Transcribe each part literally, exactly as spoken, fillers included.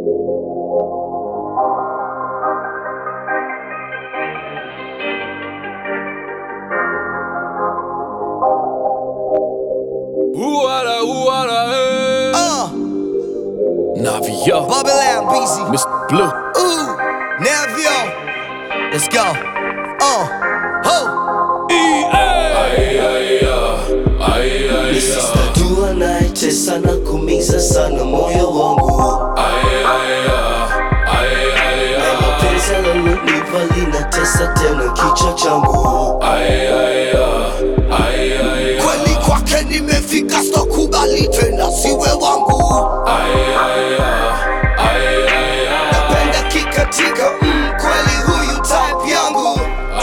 Uara, uara, hey. Uh, Navio, Babylon, B Z. Mister Blue. Ooh, Navio. Let's go. Uh, ho. E A. Dua naitesa na kumiza sana moyo wangu. Na mapenzi alonipa linatesa tena kichwa changu. Kweli kwake nimefika, sitokubali tena siwe wangu. Napenda kikatika, mm, kweli huyu type yangu.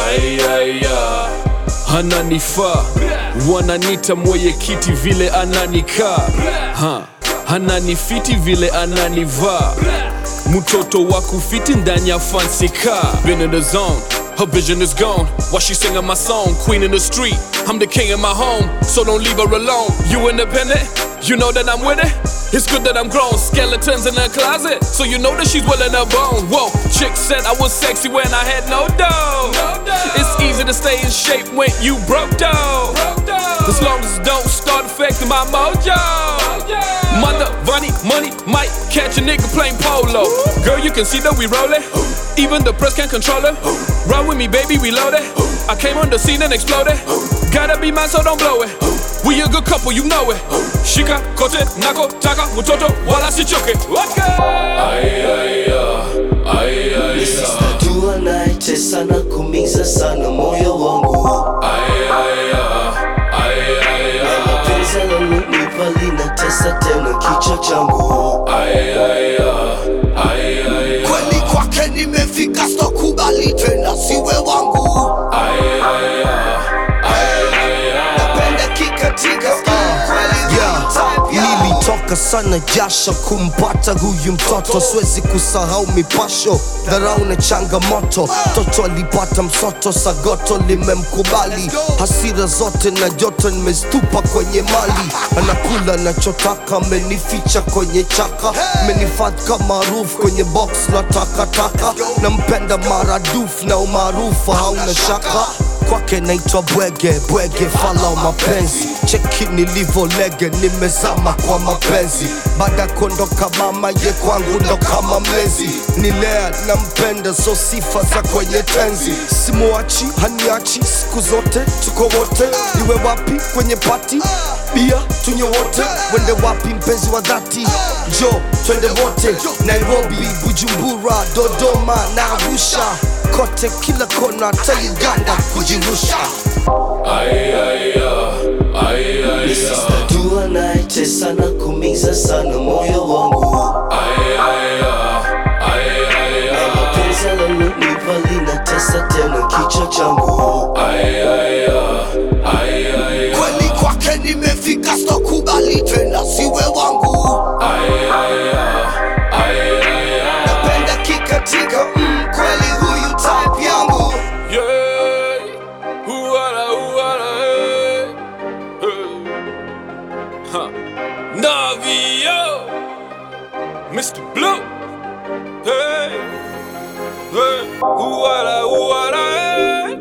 Ananifaa, wananita mwenye kiti vile ananikaa, ha, ananifiti vile ananivaa, mtoto wa kufiti ndani ya fancy car. Been in the zone, her vision is gone while she singing my song. Queen in the street, I'm the king in my home, so don't leave her alone. You independent, you know that I'm with it. It's good that I'm grown, skeletons in the closet, so you know that she's willing to bone. Whoa, chick said I was sexy when I had no dough. It's easy to stay in shape when you broke dough, as long as it don't start affecting my mojo. Mother, money, money might catch a nigga playing polo. Girl, you can see that we rollin', even the press can't control it. Run with me, baby, we loaded. I came on the scene and exploded. Gotta be mine, so don't blow it. We a good couple, you know it. Shika, kote, nako, taka, mutoto, wala sichoke. Dua naitesa na kumiza sana moyo wangu. Na mapenzi alonipa linatesa tena kichwa changu. Kweli kwake nimefika, sitokubali tena siwe wangu. Napenda kikatika, kweli huyu type yangu. Nilitoka sana jasho kumpata huyu mtoto, siwezi kusahau mipasho, dharau na changamoto. Toto alipata msoto, sagoto limemkubali, hasira zote na joto nimestupa kwenye mali. Anakula nachotaka, amenificha kwenye chaka, amenifadhi kama maarufu kwenye box na takataka. Nampenda maradufu na umaarufu hauna shaka. Kwake naitwa bwege, bwege fala mapenzi. Cheki nilivo lege, nimezama kwa mapenzi. Baada kondoka mama, ye kwangu ndo kama mlezi. Nilea nampenda, so sifa za kwenye tenzi. Simuachi, haniachi, siku zote tuko wote. Iwe wapi kwenye pati, bia tunye wote. Wende wapi mpenzi wa dhati, jo twende wote. Nairobi, Bujumbura, Dodoma na Arusha, kote kila kona, ta Uganda kujirusha. Dua naitesa na kumiza sana moyo wangu. Na mapenzi alonipa linatesa tena kichwa changu. Kweli kwake nimefika, sitokubali tena siwe wangu. Napenda kikatika, mm, kweli huyu type yangu. Yeah, uara, uara, hey. Hey. Huh. Navio, Mister Blue. Hey, hey, uara, uara, hey.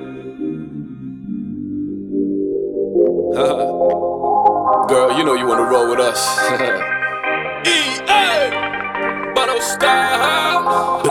Girl, you know you wanna roll with us. E A, Bottle Style.